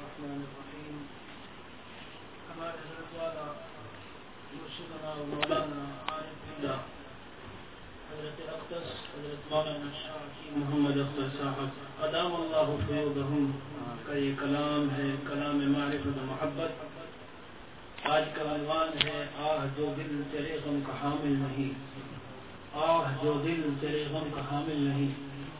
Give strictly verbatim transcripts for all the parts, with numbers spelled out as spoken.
الرحمن الرحيم. ہمارے حضرت والا مرشدنا و مولانا عارف باللہ حضرت اقدس حضرت مولانا شاہ محمد اختر صاحب ادام اللہ فیوضہم کا یہ کلام ہے، کلام معرفت و محبت. آج کا عنوان ہے آہ جو دل تیرے غم کا حامل نہیں، آہ جو دل تیرے غم کا حامل نہیں.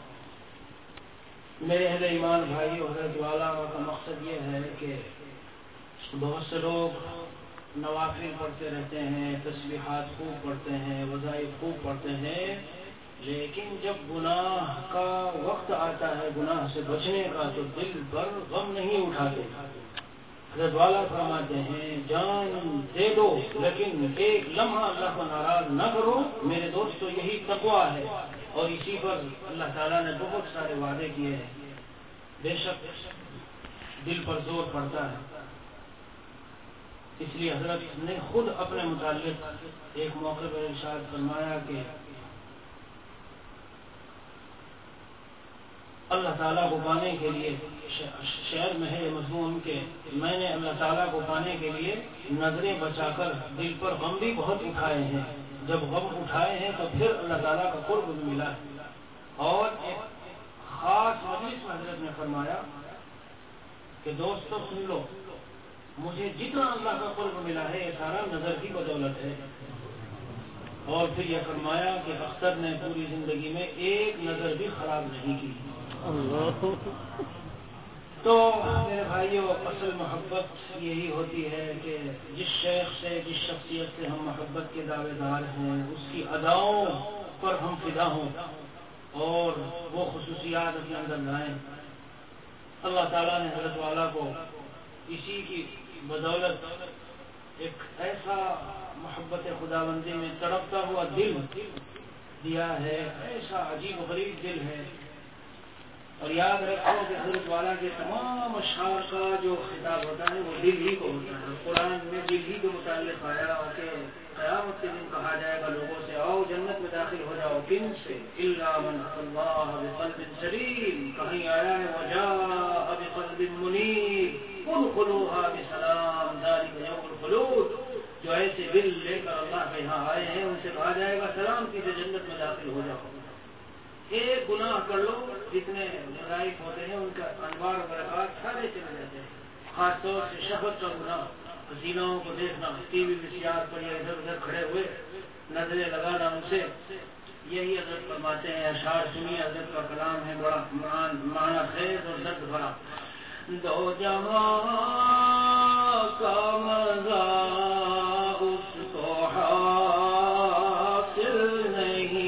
میرے اہل ایمان بھائیو، حضرت والا کا مقصد یہ ہے کہ بہت سے لوگ نوافل پڑھتے رہتے ہیں، تسبیحات خوب پڑھتے ہیں، وظائف خوب پڑھتے ہیں، لیکن جب گناہ کا وقت آتا ہے، گناہ سے بچنے کا، تو دل پر غم نہیں اٹھاتے. حضرت والا فرماتے ہیں جان دے دو لیکن ایک لمحہ اللہ کو ناراض نہ کرو. میرے دوستو یہی تقویٰ ہے، اور اسی پر اللہ تعالیٰ نے بہت سارے وعدے کیے ہیں. بے شک دل پر زور پڑتا ہے، اس لیے حضرت نے خود اپنے متعلق ایک موقع پر ارشاد فرمایا کہ اللہ تعالیٰ کو پانے کے لیے، شعر میں ہے مضمون کہ میں نے اللہ تعالیٰ کو پانے کے لیے نظریں بچا کر دل پر غم بھی بہت اٹھائے ہیں. جب غم اٹھائے ہیں تو پھر اللہ تعالیٰ کا قرب ملا ہے. اور ایک خاص مجلس میں حضرت نے فرمایا کہ دوستو سن لو، مجھے جتنا اللہ کا قرب ملا ہے یہ سارا نظر کی بدولت ہے. اور پھر یہ فرمایا کہ اختر نے پوری زندگی میں ایک نظر بھی خراب نہیں کی. تو میرے بھائیو، اصل محبت یہی ہوتی ہے کہ جس شیخ سے، جس شخصیت سے ہم محبت کے دعوے دار ہیں، اس کی اداؤں پر ہم فدا ہوں اور وہ خصوصیات اپنے اندر لائیں. اللہ تعالیٰ نے حضرت والا کو اسی کی بدولت ایک ایسا محبت خداوندی میں تڑپتا ہوا دل دیا ہے، ایسا عجیب و غریب دل ہے. اور یاد رکھو کہ حضرت والا کے تمام اشعار کا جو خطاب ہوتا ہے وہ دل ہی کو ہوتا ہے. قرآن میں دل ہی کے متعلق آیا کہ قیامت کے دن کہا جائے گا لوگوں سے آؤ جنت میں داخل ہو جاؤ. کن سے؟ الا من اللہ بقلب سلیم. کہیں آیا ہے وجاء بقلب منیب ادخلوها بسلام ذلک یوم الخلود. جو ایسے دل لے کر اللہ کے یہاں آئے ہیں ان سے کہا جائے گا سلام کیجیے، جنت میں داخل ہو جاؤ. ایک گناہ کر لو، جتنے لذائف ہوتے ہیں ان کا انوار و برکات سارے چلے جاتے ہیں. خاص طور سے شہوت کا گناہ، حسیناؤں کو دیکھنا، ٹی وی وشیار پر یا ادھر ادھر کھڑے ہوئے نظریں لگانا ان سے. یہی حضرت فرماتے ہیں، اشعار سنیے، حضرت کا کلام ہے بڑا معنی خیز اور درد بھرا. دو جہاں کا مزہ اس کو حاصل نہیں،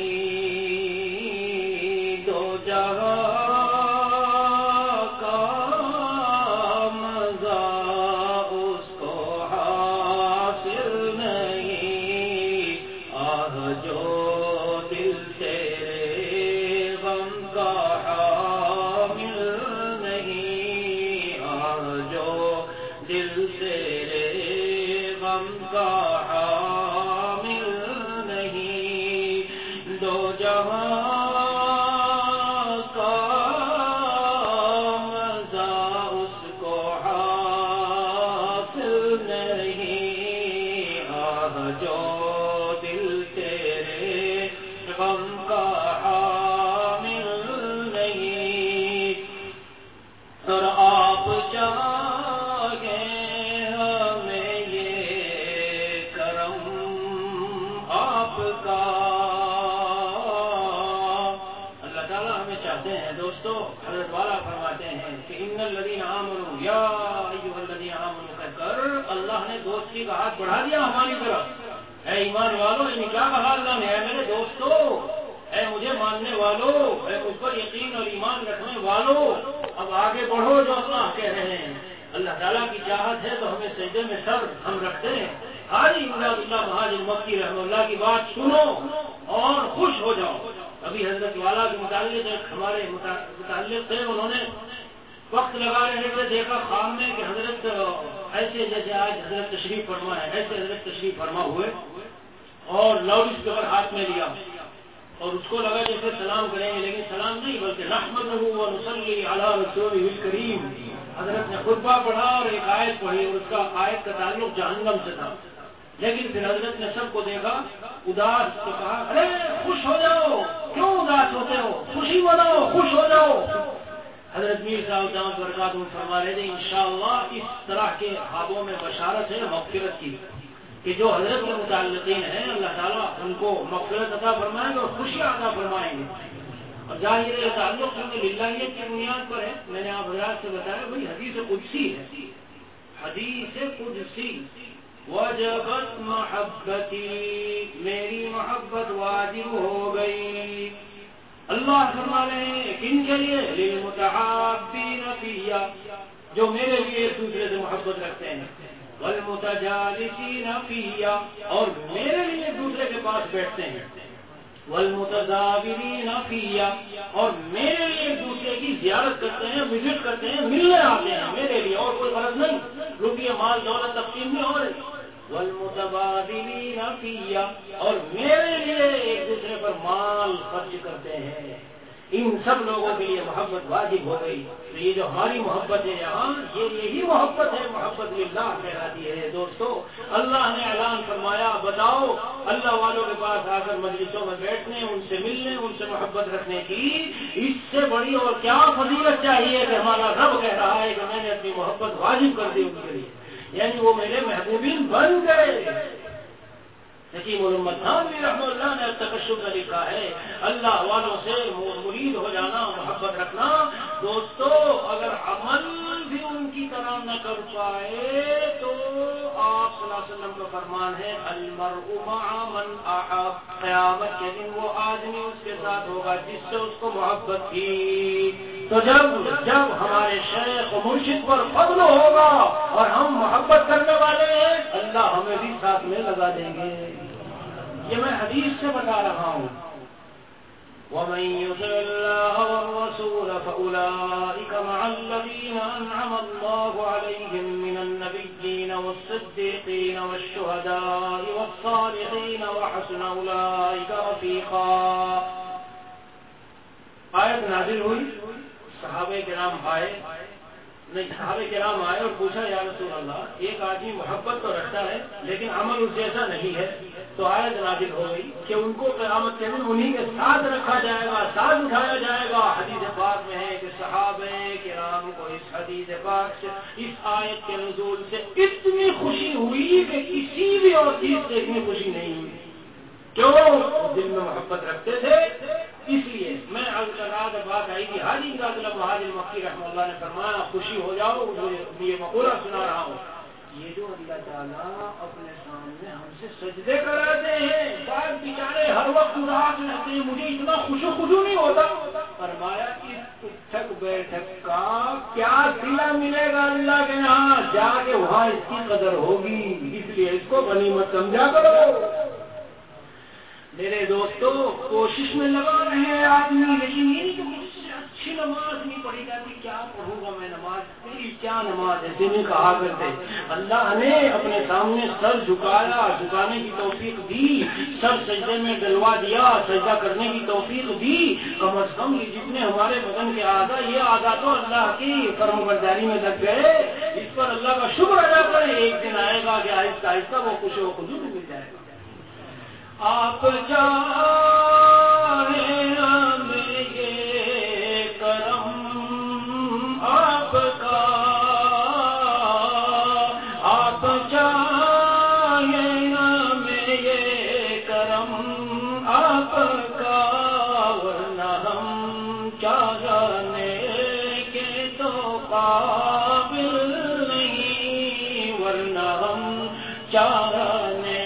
دوستی کا ہاتھ بڑھا دیا ہماری طرف. اے ایمان والو، یہ کیا کہا اللہ نے؟ اے میرے دوستو، اے مجھے ماننے والو، اے مجھ پر یقین اور ایمان رکھنے والو، اب آگے بڑھو جو اللہ کہہ رہے ہیں. اللہ تعالیٰ کی چاہت ہے تو ہمیں سجدے میں سر ہم رکھتے ہیں. حاجی امداد اللہ مہاجر مکی رحمہ اللہ کی بات سنو اور خوش ہو جاؤ. ابھی حضرت والا کے متعلق ایک ہمارے متعلق تھے، انہوں نے وقت لگا رہے تھے، دیکھا خواب میں کہ حضرت ایسے جیسے آج حضرت تشریف فرما ہے، ایسے حضرت تشریف فرما ہوئے اور لاؤڈ اسپیکر ہاتھ میں لیا اور اس کو لگا جیسے سلام کریں گے، لیکن سلام نہیں بلکہ نحمدہ و نصلی علی رسولہ الکریم. حضرت نے خطبہ پڑھا اور ایک آیت پڑھی اور اس کا آیت کا تعلق جہنم سے تھا. لیکن پھر حضرت نے سب کو دیکھا اداس تو کہا ارے خوش ہو جاؤ، کیوں اداس ہوتے ہو، خوشی مناؤ، خوش ہو جاؤ. حضرت میر صاحب دامت برکاتہ فرما رہے تھے انشاءاللہ اس طرح کے خوابوں میں بشارت ہے مغفرت کی کہ جو حضرت کے متعلقین ہیں اللہ تعالیٰ ان کو مغفرت عطا فرمائیں گے اور خوشیاں عطا فرمائیں گے. اور ظاہر یہ تعلق کیونکہ للہیت کی بنیاد پر ہے. میں نے آپ حضرات سے بتایا بھائی حدیث قدسی ہے، حدیث قدسی وجبت محبتی، میری محبت واجب ہو گئی. اللہ فرما رہے ہیں کن کے لیے؟ للمتحابین فیہ، جو میرے لیے ایک دوسرے سے محبت رکھتے ہیں. والمتجالسین فیہ، اور میرے لیے ایک دوسرے کے پاس بیٹھتے ہیں. والمتزاورین فیہ، اور میرے لیے ایک دوسرے کی زیارت کرتے ہیں، وزٹ کرتے ہیں، ملنے آتے ہیں میرے لیے، اور کوئی غرض نہیں، روپیہ مال دولت تقسیم نہیں ہو رہی. والمتبادلین فیہ، اور میرے لیے ایک دوسرے پر مال خرچ کرتے ہیں. ان سب لوگوں کے لیے محبت واجب ہو گئی. تو یہ جو ہماری محبت ہے یہاں، یہ یہی محبت ہے، محبت للہ کہلاتی ہے. دوستو اللہ نے اعلان فرمایا بتاؤ اللہ والوں کے پاس آ کر مجلسوں میں بیٹھنے، ان سے ملنے، ان سے محبت رکھنے کی اس سے بڑی اور کیا فضیلت چاہیے کہ ہمارا رب کہہ رہا ہے کہ میں نے اپنی محبت واجب کر دی ان کے لیے، یعنی وہ میرے محبوبین بن گئے. حکیم محمد خانوی رحمہ اللہ نے تکشف میں لکھا ہے اللہ والوں سے مرید ہو جانا، محبت رکھنا. دوستو اگر عمل بھی ان کی طرح نہ کر پائے تو آپ صلی اللہ علیہ وسلم کا فرمان ہے المرء مع من احب، قیامت کے دن وہ آدمی اس کے ساتھ ہوگا جس سے اس کو محبت کی. تو جب جب ہمارے شیخ و مرشد پر فضل ہوگا اور ہم محبت کرنے والے ہیں اللہ ہمیں بھی ساتھ میں لگا دیں گے. یہ میں حدیث سے بتا رہا ہوں. وَمَن يُطِعِ اللَّهَ وَالرَّسُولَ فَأُولَٰئِكَ مَعَ الَّذِينَ أَنْعَمَ اللَّهُ عَلَيْهِم مِّنَ النَّبِيِّينَ وَالصِّدِّيقِينَ وَالشُّهَدَاءِ وَالصَّالِحِينَ وَحَسُنَ أُولَٰئِكَ رَفِيقًا. آیت نازل ہوئی، صحابہ کرام آئے نہیں صحابہ کرام آئے اور پوچھا یا رسول اللہ ایک آدمی محبت تو رکھتا ہے لیکن عمل اس جیسا نہیں ہے. تو آیت نازل ہو گئی کہ ان کو قیامت کے دن انہی کے ساتھ رکھا جائے گا، ساتھ اٹھایا جائے گا. حدیث پاک میں ہے کہ صحابہ کرام کو اس حدیث پاک سے، اس آیت کے نزول سے اتنی خوشی ہوئی کہ کسی بھی اور چیز سے اتنی خوشی نہیں ہوئی. کیوں؟ دل میں محبت رکھتے تھے. اس لیے میں القرآن بات آئی تھی حاجی کا حاجی مکی رحمہ اللہ نے فرمایا خوشی ہو جاؤ، یہ مقولہ سنا رہا ہوں. یہ جو اللہ تعالیٰ اپنے سامنے ہم سے سجدے کراتے ہیں، بعض بیچارے ہر وقت اداس رہتے ہیں، مجھے اتنا خوش و خجو نہیں ہوتا. فرمایا اس اٹھک بیٹھک کا کیا صلہ ملے گا اللہ کے یہاں، جا کے وہاں اس کی قدر ہوگی. اس لیے اس کو غنیمت سمجھا کرو. میرے دوستو کوشش میں لگا رہے ہیں آدمی، لیکن یہ نہیں کہ مجھ سے اچھی نماز نہیں پڑھی جاتی، کیا پڑھوں گا میں نماز، میری کیا نماز ایسے نہیں کہا کرتے. اللہ نے اپنے سامنے سر جھکایا، جھکانے کی توفیق دی، سر سجدے میں ڈلوا دیا، سجدہ کرنے کی توفیق دی. کم از کم یہ جتنے ہمارے بدن کے اعضاء، یہ اعضاء تو اللہ کی فرم برداری میں لگ گئے، اس پر اللہ کا شکر ادا کریں. ایک دن آئے گا کہ آہستہ آہستہ وہ خوش و خجو میں مل جائے گا. آپ چاہیں ہمیں یہ کرم آپ کا، آپ چاہیں ہمیں یہ کرم آپ کا، ورنہ ہم چاہنے کے تو قابل نہیں، ورنہ ہم چاہنے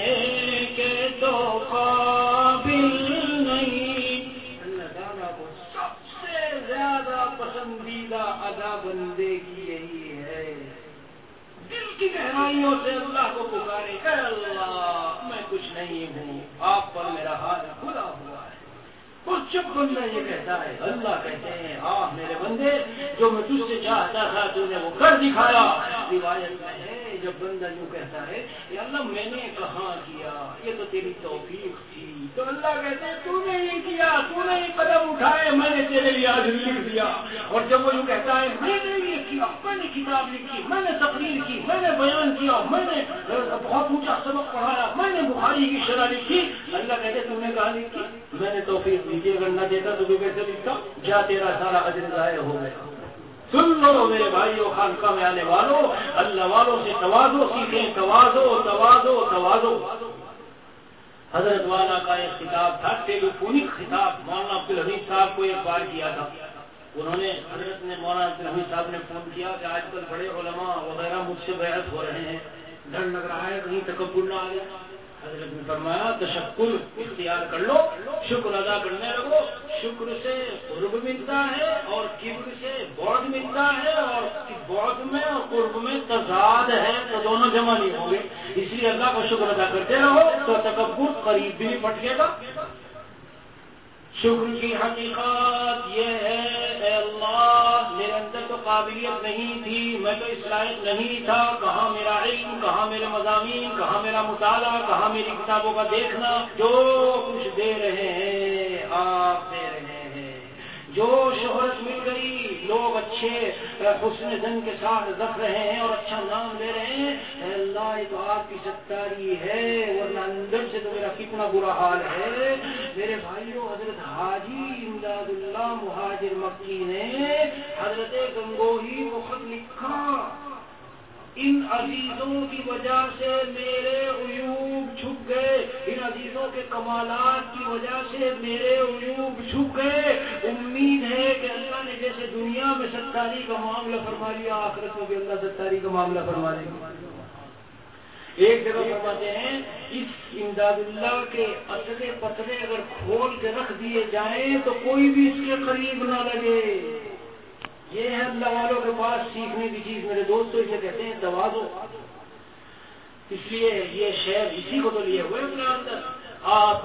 پسندیدہ ادا بندگی یہی ہے. دل کی گہرائیوں سے اللہ کو پکارے کہ اللہ میں کچھ نہیں ہوں، آپ پر میرا ہاتھ کھلا ہوا ہے. کچھ چپ بندہ یہ کہتا ہے، اللہ کہتے ہیں آہ میرے بندے جو میں تجھ سے چاہتا تھا تو نے وہ کر دکھایا. روایت میں ہے جب بندہ یوں کہتا ہے کہ اللہ میں نے کہاں کیا، یہ تو تیری توفیق تھی، تو اللہ کہتے ہیں تو نے نہیں کیا، تو نے قدم اٹھائے، میں نے تیرے لیے آج لکھ دیا۔ اور جب وہ یوں کہتا ہے میں نے یہ کیا، میں نے کتاب لکھی، میں نے تقریر کی، میں نے بیان کیا، میں نے بہت اونچا سبق پڑھایا، میں نے بخاری کی شرح لکھی، اللہ کہتے تو نے کہا لکھی، میں نے توفیق دی، اگر نہ دیتا تو کیسے لکھتا، جا تیرا سارا اجر ضائع ہو گیا۔ سن لو میرے بھائیوں، خانقاہ میں آنے والوں، اللہ والوں سے تواضع سیکھیں، تواضع تواضع تواضع۔ حضرت والا کا ایک خطاب تھا، ٹیلی فونک خطاب، مولانا عبدالحمید صاحب کو ایک بار کیا تھا۔ انہوں نے حضرت نے مولانا عبدالحمید صاحب نے فون کیا کہ آج کل بڑے علماء وغیرہ مجھ سے بیعت ہو رہے ہیں، ڈر لگ رہا ہے کہیں تکبر نہ آ جائے۔ حضرت نے فرمایا تشکر اختیار کر لو، شکر ادا کرنے لگو، شکر سے قرب ملتا ہے اور کبر سے بعد ملتا ہے، اور بعد میں اور قرب میں تضاد ہے، تو دونوں جمع نہیں ہوں گے، اس لیے اللہ کا شکر ادا کرتے رہو تو تکبر قریب بھی نہیں پھٹکے گا۔ شکر کی حقیقت یہ ہے اے اللہ میرے اندر تو قابلیت نہیں تھی، میں تو اس لائق نہیں تھا، کہاں میرا علم، کہاں میرے مضامین، کہاں میرا مطالعہ، کہاں میری کتابوں کا دیکھنا، جو کچھ دے رہے ہیں آپ دے رہے ہیں، جو شہرت مل گئی، لوگ اچھے حسن ظن کے ساتھ رکھ رہے ہیں اور اچھا نام لے رہے ہیں، اے اللہ یہ تو آپ کی ستاری ہے، ورنہ اندر سے تو میرا کتنا برا حال ہے۔ میرے بھائیوں، حضرت حاجی امداد اللہ مہاجر مکی نے حضرت گنگوہی کو خط لکھا، ان عزیزوں کی وجہ سے میرے عیوب چھپ گئے، ان عزیزوں کے کمالات کی وجہ سے میرے عیوب چھپ گئے، امید ہے کہ اللہ نے جیسے دنیا میں ستاری کا معاملہ فرما لیا، آخرت میں بھی اللہ ستاری کا معاملہ فرما لے گا۔ ایک جگہ فرماتے ہیں اس امداد اللہ کے اصلے پترے اگر کھول کے رکھ دیے جائیں تو کوئی بھی اس کے قریب نہ لگے۔ یہ ہے اللہ والوں کے پاس سیکھنے کی چیز، میرے دوستوں، اسے کہتے ہیں تواضع۔ اس لیے یہ شعر اسی کو تو لیے ہوئے اپنے اندر، آپ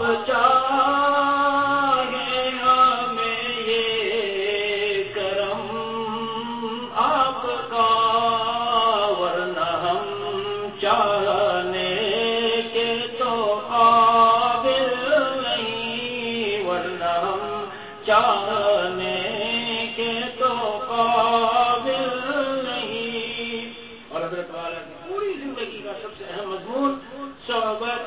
چاہے ہمیں یہ کرم آپ کا، ورنہ ہم چاہنے کے تو قابل نہیں، ورنہ ہم چاہنے کے تو قابل نہیں۔ اور حضرت والا کی پوری زندگی کا سب سے اہم مضمون صحبت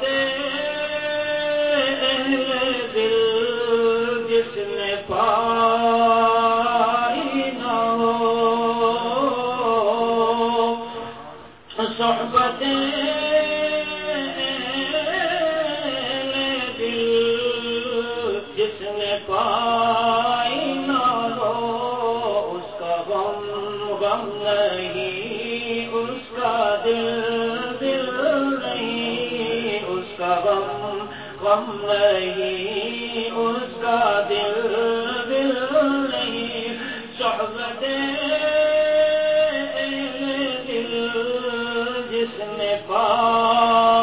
اہل دل جس نے پائی نہ ہو، صحبت اہل دل جس نے پائی نہ ہو، اس کا غم غم نہیں، اس کا دل دل نہیں، اس کا غم غم نہیں، اس کا دل دل نہیں، صحبت اہل دل جس نے پائی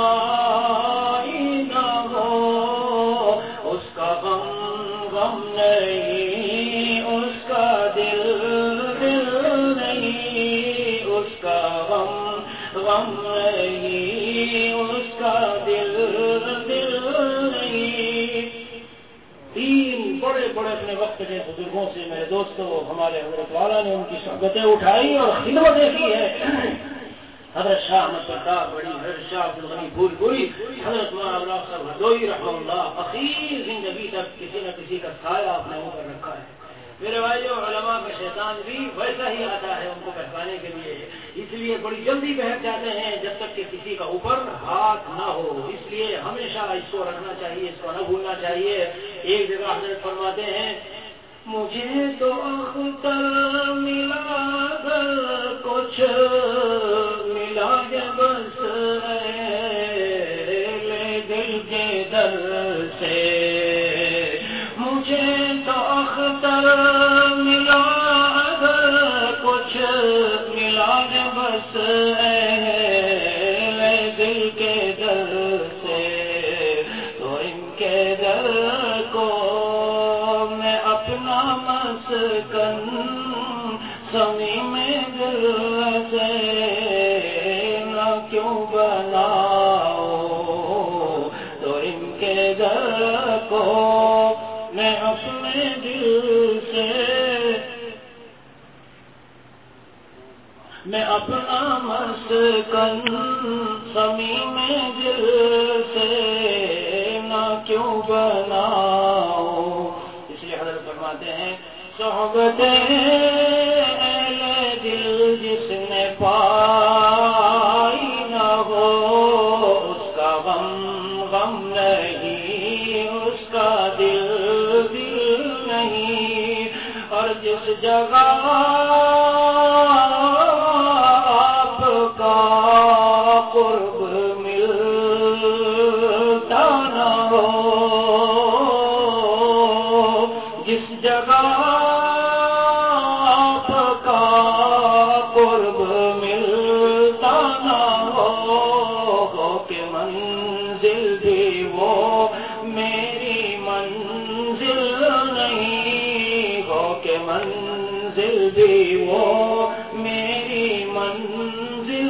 نہ ہو، اس کا غم غم نہیں، اس کا دل دل نہیں، اس کا غم غم نہیں، اس کا دل دل نہیں۔ تین بڑے بڑے اپنے وقت کے بزرگوں سے میرے دوستوں ہمارے حضرت والا نے ان کی صحبتیں اٹھائی اور خدمتیں کی ہے۔ حضرت شاہ احمد ستار بڑی، حضرت شاہ عبدالغنی پھول پوری، حضرت مولانا ابراہیم صاحب ہردوئی رحمہ اللہ، اخیر زندگی تک کسی نہ کسی کا سایہ اپنے اوپر رکھا ہے۔ میرے بھائیوں، علماء کا شیطان بھی ویسا ہی آتا ہے ان کو بہکانے کے لیے، اس لیے بڑی جلدی بہک جاتے ہیں جب تک کہ کسی کا اوپر ہاتھ نہ ہو، اس لیے ہمیشہ اس کو رکھنا چاہیے، اس کو نہ بھولنا چاہیے۔ ایک جگہ حضرت فرماتے ہیں مجھے تو اختر ملا گر کچھ ملا ہے بس لے دل کے در سے، مجھے تو اختر ملا اگر کچھ ملا ہے بس لے دل کے در سے، تو ان کے در کو میں اپنا مسکن سمی میں دل سے کیوں بناؤ تو ان کے گھر کو میں اپنے دل سے میں اپنا مسکن زمین دل سے نہ کیوں بناؤ. اس لیے حضرت فرماتے ہیں صحبت اہل دل جس نے پائی نہ ہو اس کا غم غم نہیں اس کا دل دل نہیں. اور جس جگہ قرب ملتا نہ ہو جس جگہ آپ کا قرب ملتا نہ ہو کہ منزل بھی وہ میری منزل نہیں ہو کہ منزل بھی وہ میری منزل.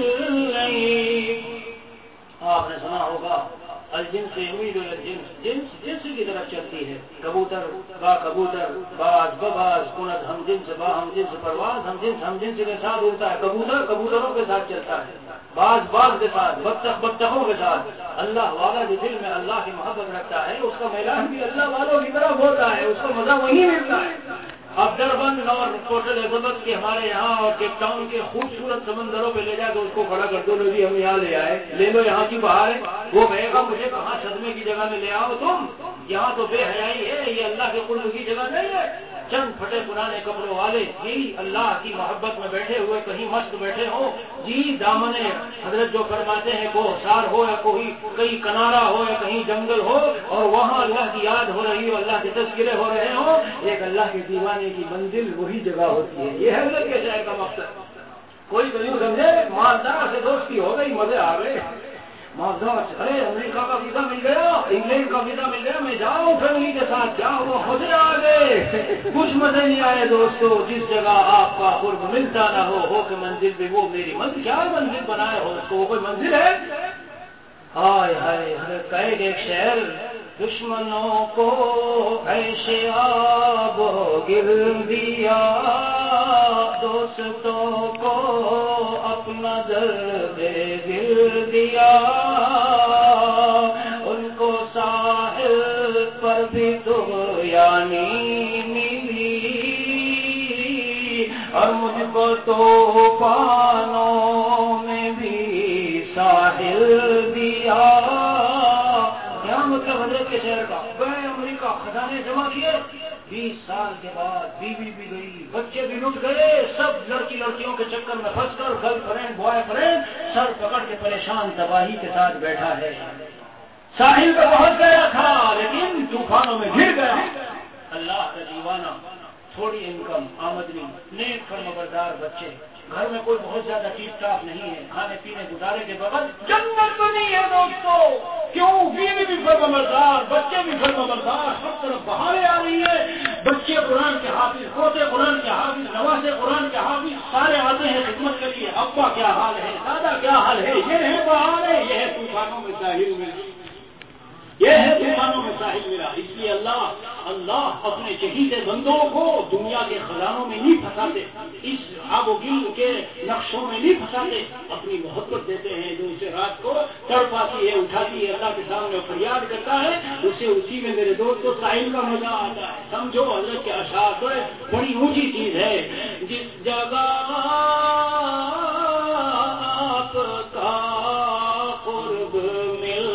آپ نے سنا ہوگا الجنس یمید الجنس جنس جنس کی طرف چلتی ہے. کبوتر با کبوتر باز بباز کنت ہم جنس با ہم جنس پرواز ہم جنس ہم جنس کے ساتھ اڑتا ہے. کبوتر کبوتروں کے ساتھ چلتا ہے باز باز کے ساتھ بطخ بطخوں کے ساتھ. اللہ والا جو دل میں اللہ کی محبت رکھتا ہے اس کا میدان بھی اللہ والوں کی طرف ہوتا ہے اس کو مزہ وہی ملتا ہے. اب دربند اور کوٹ الزبت کے ہمارے یہاں اور کیپ ٹاؤن کے خوبصورت سمندروں پہ لے جائے تو اس کو کھڑا کر دو لوگ ہم یہاں لے آئے لے لو یہاں کی بہار ہے. وہ کہے گا مجھے کہاں صدمے کی جگہ میں لے آؤ تم یہاں تو بے حیائی ہے یہ اللہ کے قرب کی جگہ نہیں ہے. چند پھٹے پرانے کپڑوں والے جی اللہ کی محبت میں بیٹھے ہوئے کہیں مست بیٹھے ہو جی دامن حضرت جو فرماتے ہیں کو سار ہو یا کوئی کہیں کنارا ہو یا کہیں جنگل ہو اور وہاں اللہ کی یاد ہو رہی ہو اللہ کے تذکرے ہو رہے ہوں ایک اللہ کے دیوانے کی منزل وہی جگہ ہوتی ہے. یہ ہے حضرت کے شہر کا مقصد. کوئی تو یوں سمجھے مالدار سے دوستی ہو گئی مزے آ گئے مالدار ارے امریکہ کا ویزا مل گیا انگلینڈ کا ویزا مل گیا میں جاؤں فیملی کے ساتھ جاؤں وہ مزے آ گئے. کچھ مزے نہیں آئے دوستو. جس جگہ آپ کا قرب ملتا نہ ہو ہو کہ منزل بھی وہ میری منزل کیا منزل بنائے ہو اس کو وہ کوئی منزل ہے. ہائے ہائے حضرت کا ایک شہر دشمنوں کو ایسے آب گر دیا دوستوں کو اپنا درد دل دیا ان کو ساحل پر بھی طغیانی ملی اور مجھ کو طوفانوں میں بھی ساحل دیا. یہاں مطلب حضرت کے شہر کا گئے امریکہ خزانے جمع کیے بیس سال کے بعد بیوی بھی گئی بچے بھی لٹ گئے سب لڑکی لڑکیوں کے چکر میں پھنس کر گرل فرینڈ بوائے فرینڈ سر پکڑ کے پریشان تباہی کے ساتھ بیٹھا ہے. ساحل پہ پہنچ گیا تھا لیکن طوفانوں میں گر گیا. اللہ کا دیوانہ تھوڑی انکم آمدنی نیک فرمانبردار بچے گھر میں کوئی بہت زیادہ ٹھیک ٹھاک نہیں ہے کھانے پینے گزارے کے بغیر جنت تو نہیں ہے دوستو. کیوں بیوی بھی فرمانبردار بچے بھی فرمانبردار سب طرف بہاریں آ رہی ہے. بچے قرآن کے حافظ پوتے قرآن کے حافظ نواسے قرآن کے حافظ سارے آتے ہیں خدمت کے لیے. ابا کیا حال ہے دادا کیا حال ہے یہ ہے بہار ہے یہ ہے طوفانوں میں ساحل میں یہ ہے طوفانوں میں ساحل ملا. اس لیے اللہ اللہ اپنے چہیتے بندوں کو دنیا کے خزانوں میں نہیں پھنساتے اس آب و گل کے نقشوں میں نہیں پھنساتے اپنی محبت دیتے ہیں جو اسے رات کو تڑپاتی ہے اٹھاتی ہے اللہ کے سامنے فریاد کرتا ہے اسے اسی میں میرے دوست کو ساحل کا مزہ آتا ہے. سمجھو حضرت کے اشعار بڑی اونچی چیز ہے. جس جگہ آپ کا قرب مل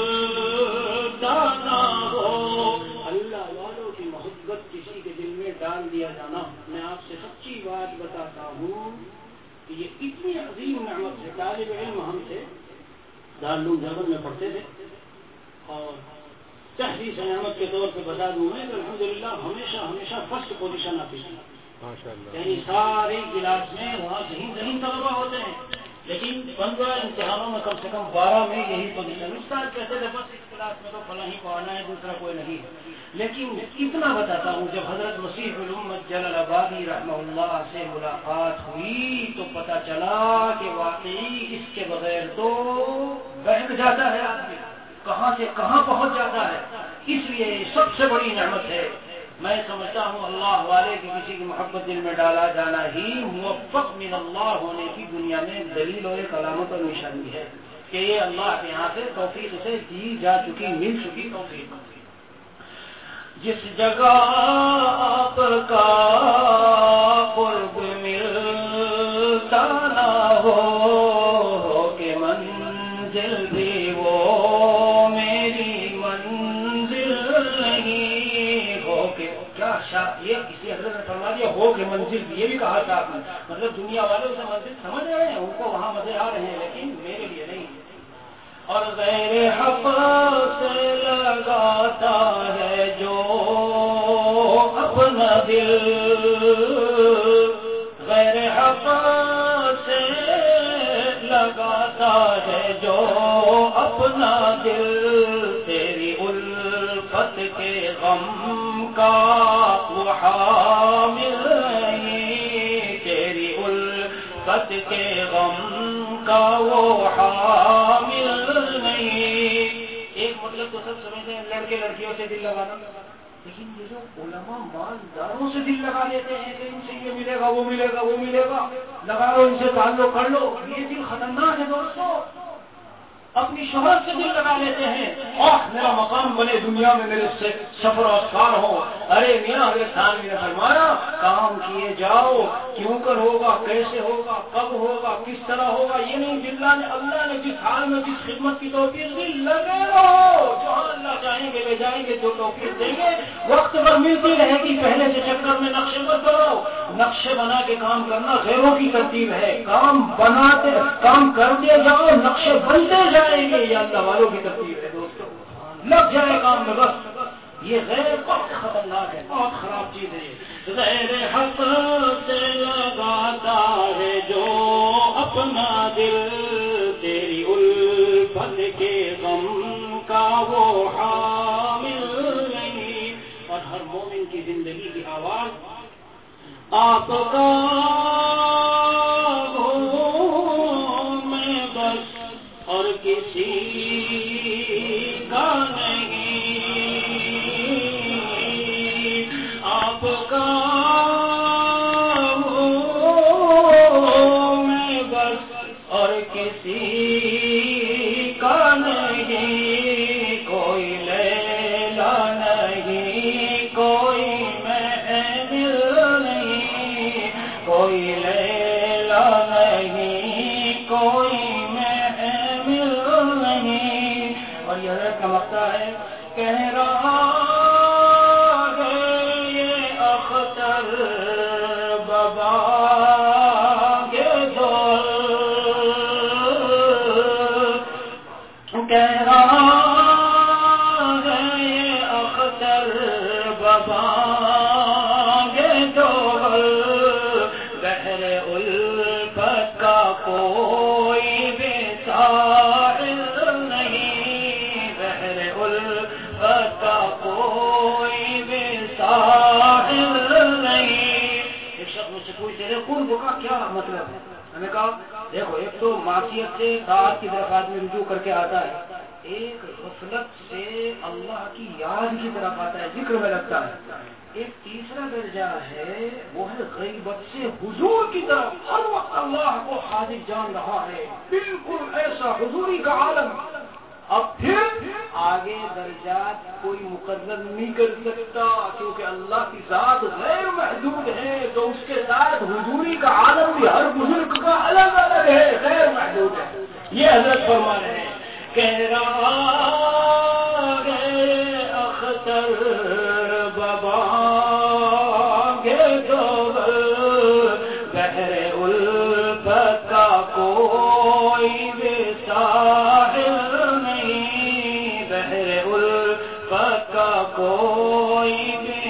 کسی کے دل میں ڈال دیا جانا. میں آپ سے سچی بات بتاتا ہوں کہ یہ اتنی عظیم نعمت ہے. طالب علم ہم سے دارالعلوم دیوبند میں پڑھتے تھے اور تحریف نعمت کے طور پہ بتا دوں میں الحمدللہ ہمیشہ ہمیشہ فرسٹ پوزیشن آتی ہے. یعنی سارے کلاس میں وہاں ذہین ذہین طلبا ہوتے ہیں لیکن پندرہ امتحانوں میں کم سے کم بارہ میں یہی پوزیشن. استاد کہتے تھے بس اس کلاس میں تو فلاں ہی کو آنا ہے دوسرا کوئی نہیں. لیکن اتنا بتاتا ہوں جب حضرت مسیح الامت جلال آبادی رحمہ اللہ سے ملاقات ہوئی تو پتہ چلا کہ واقعی اس کے بغیر بغیر تو بہک جاتا ہے آدمی، کہاں سے کہاں پہنچ جاتا ہے. اس لیے سب سے بڑی نعمت ہے. میں سمجھتا ہوں اللہ والے کی کسی کی محبت دل میں ڈالا جانا ہی موفق من اللہ ہونے کی دنیا میں دلیل اور ایک علامت اور نشانی ہے کہ یہ اللہ کے یہاں سے توفیق سے دی جا چکی، مل چکی توفیق. جس جگہ آپ کا قرب ملتا نہ ہو کہ منزل بھی وہ میری منزل نہیں ہو کہ کیا شاہ یہ کسی حضرت نے فرما دیا ہو کہ منزل بھی، یہ بھی کہا تھا آپ نے، مطلب دنیا والے اسے منزل سمجھ رہے ہیں، ان کو وہاں مزے آ رہے ہیں، لیکن میرے لیے نہیں. اور غیر حق سے لگاتا ہے جو اپنا دل، غیر حق سے لگاتا ہے جو اپنا دل، تیری الفت کے غم کا وہ حامل نہیں، تیری الفت کے غم کا وہ حامل نہیں. ایک مطلب تو سب سمجھتے ہیں لڑکے لڑکیوں سے دل لگانا، لیکن یہ جو علماء مالداروں سے دل لگا لیتے ہیں کہ ان سے یہ ملے گا وہ ملے گا وہ ملے گا، لگا لو ان سے تعلق کر لو، یہ دل خطرناک ہے دوستو. اپنی شہرت سے دل لگا لیتے ہیں اور میرا مقام بنے دنیا میں، میرے سے سفر و اسفار ہو. ارے میاں اگر سامنے نے فرمایا کام کیے جاؤ، کیوں کر ہوگا، کیسے ہوگا، کب ہوگا، کس طرح ہوگا یہ نہیں، اللہ نے اللہ نے جس حال میں جس خدمت کی توفیق دی لگے رہو، جہاں اللہ چاہیں گے لے جائیں گے، جو توفیق دیں گے وقت پر ملتی رہے گی. پہلے سے چکر میں نقشے مت کرو، نقشے بنا کے کام کرنا غیروں کی ترتیب ہے، کام بناتے کام کرتے جاؤ، نقشے بنتے جائیں گے، یہ اللہ والوں کی ترتیب ہے دوستو. لگ جائے کام میں بس. یہ غیر بہت خطرناک ہے، بہت خراب چیز ہے. غیر حق سے لگاتا ہے جو اپنا دل، تیری الفت کے غم کا وہ حامل نہیں. اور ہر مومن کی زندگی کی آواز آپ کا ہوں میں بس اور کسی کا نہیں، آپ کا ہوں میں بس اور کسی کا نہیں، کوئی لیلا نہیں، کوئی محمل نہیں، کوئی لیلا نہیں، کوئی نہیں. اور یہ حضرت کا مقطع ہے، کہہ رہا ہے یہ اختر بابا کے دور، کہہ رہا ہے یہ اختر بابا کے دور، بحر الفت کا کوئی بے ساحل نہیں، بحر الفت کا کوئی بے ساحل نہیں. ایک شخص مجھ سے پوچھتے رہے قرب کا کیا مطلب ہے؟ میں نے کہا دیکھو، ایک تو معصیت سے طاعت کی طرف آدمی رجوع کر کے آتا ہے، ایک غفلت سے اللہ کی یاد کی طرف آتا ہے، ذکر میں لگتا ہے. ایک تیسرا درجہ ہے وہ ہے غیبت سے حضور کی طرف، ہر وقت اللہ کو حاضر جان رہا ہے، بالکل ایسا حضوری کا عالم. اب پھر آگے درجات کوئی مقرر نہیں کر سکتا کیونکہ اللہ کی ذات غیر محدود ہے، تو اس کے ساتھ حضوری کا عالم بھی ہر بزرگ کا الگ الگ ہے، غیر محدود ہے. یہ حضرت فرما رہے ہیں، کہہ رہا ہے اختر بابا کے دور، بحر الفت کا کوئی بے ساحل نہیں، بحر الفت کا کوئی بے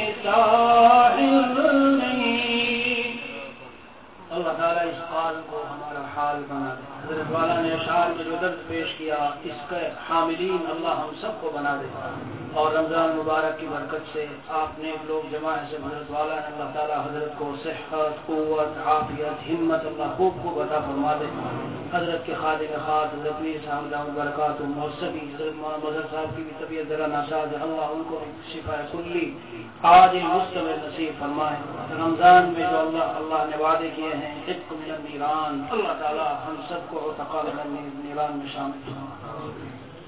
ساحل نہیں. اللہ تعالیٰ اس حال کو ہمارا حال بنا دے. حضرت والا نے اشعار میں جو درد پیش کیا اس کے حاملین اللہ ہم سب کو بنا دے. اور رمضان مبارک کی برکت سے آپ نے لوگ جمع سے حضرت والا نے اللہ تعالیٰ حضرت کو صحت قوت عافیت ہمت اللہ خوب خوب عطا فرما دے. حضرت کے خادم خاص حضرت میر صاحب دامت برکات اور سبھی حضرت مولانا مظہر صاحب کی بھی طبیعت ذرا ناساز ہے. اللہ ان کو شفا کلی عاجل مستمر نصیب فرمائے. رمضان میں جو اللہ اللہ نے وعدے کیے ہیں عتق من النیران اللہ تعالیٰ ہم سب کو عتقاء من النیران میں شامل فرمائے.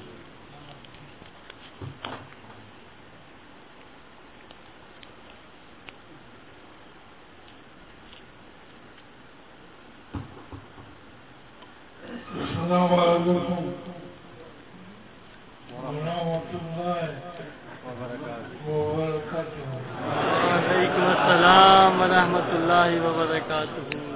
السلام علیکم ورحمۃ اللہ وبرکاتہ. وعلیکم السلام ورحمۃ اللہ وبرکاتہ.